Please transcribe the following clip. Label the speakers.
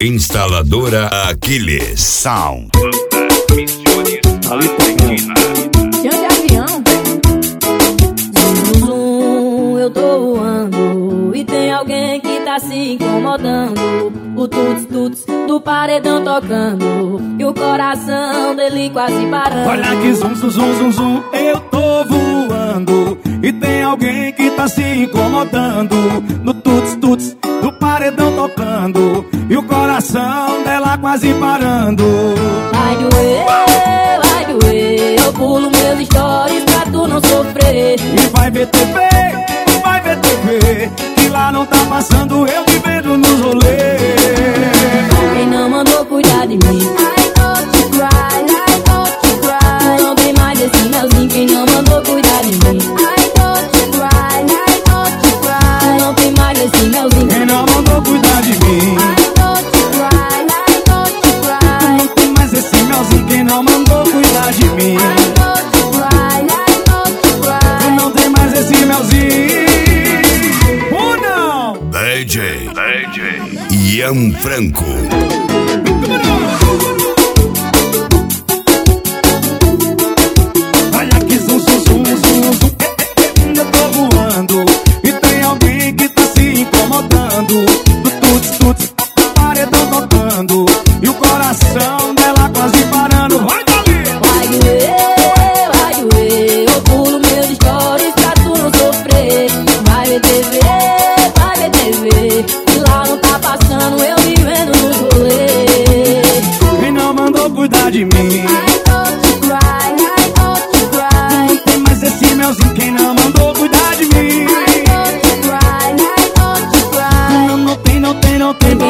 Speaker 1: Instaladora Aquiles Sound.
Speaker 2: Chão de avião. Zum, zum, eu tô voando e tem alguém que tá se incomodando. O tuts-tuts do paredão tocando e o coração dele quase parando.
Speaker 3: Olha que zum, zum, zum, zum, zum, eu tô voando e tem alguém que tá se incomodando. No tuts-tuts do paredão tocando e o coração dela quase parando.
Speaker 2: Vai doer, eu pulo meus stories pra tu não sofrer.
Speaker 3: E vai ver TV, que lá não tá passando eu me vendo nos rolês.
Speaker 2: Quem não mandou cuidar de mim? I don't cry. Não tem mais esse melzinho. Quem não mandou cuidar de mim? I don't cry. Não tem mais esse melzinho.
Speaker 3: Quem não mandou cuidar de mim?
Speaker 2: I don't cry.
Speaker 3: Não tem mais esse melzinho. Quem não mandou cuidar de mim?
Speaker 2: I don't cry.
Speaker 3: Não tem mais esse melzinho. Ou não?
Speaker 1: DJ Ian Franco.
Speaker 3: Olha que zum, zum, zum, zum, zum, eu tô voando e tem alguém que tá se incomodando. Do tuts-tuts, paredão tocando e o coração dela quase parando. Vai dali!
Speaker 2: Vai doer, eu pulo meus stories pra tu não sofrer. Vai ver TV, e lá não tá passando eu me vendo nos rolês.
Speaker 3: Quem não mandou cuidar de mim?
Speaker 2: I don't cry.
Speaker 3: Não tem mais esse melzinho. Quem não mandou cuidar de mim?
Speaker 2: I don't cry.
Speaker 3: Não tem